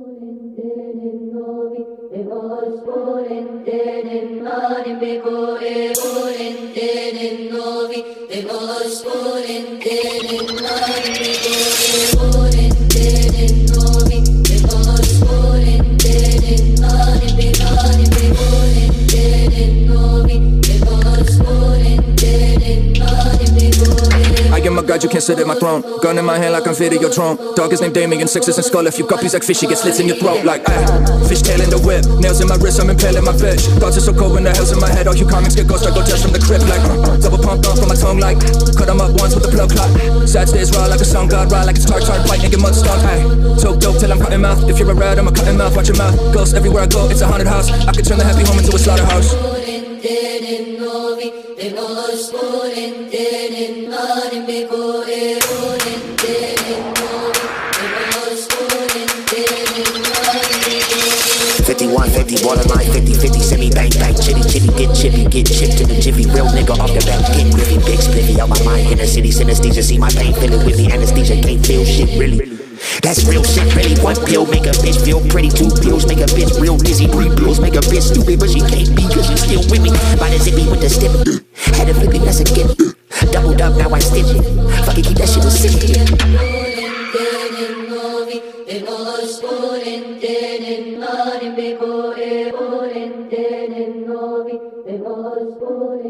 I am a god, you can't sit at my throne. Gun in my hand like I'm Videodrome. Dog is named Damien, sixes and skull. If you guppies like fish, you get slits in your throat. Like, fish tail in the whip. Nails in my wrist, I'm impaling my bitch. Thoughts are so cold when the hell's in my head. All you comics get ghost, I go test from the crypt. Like, double pumped off from my tongue like cut them up once with the plug clock. Sad stays raw like a sun god. Raw like it's tart, fight, nigga, mud stunk. So dope till I'm cutting mouth. If you're a rat, I'm a cutting mouth. Watch your mouth. Ghosts everywhere I go, it's a haunted house. I could turn the happy home into a slaughterhouse. Borderline 50-50, semi bang bang, chitty get chippy, get chipped in the jiffy, real nigga off the back, get griffy, big spliffy, out my mind, inner city, synesthesia, see my pain, feel it with me, anesthesia, can't feel shit, really. That's real shit, really. One pill make a bitch feel pretty. Two pills make a bitch real dizzy. Three pills make a bitch stupid, but she can't be cause she's still with me. By the zippy with the stip, had a flippy, that's a gift. Doubled up, now I stitch it. Fuck it, keep that shit a secret. Volente nel mare, 51, 50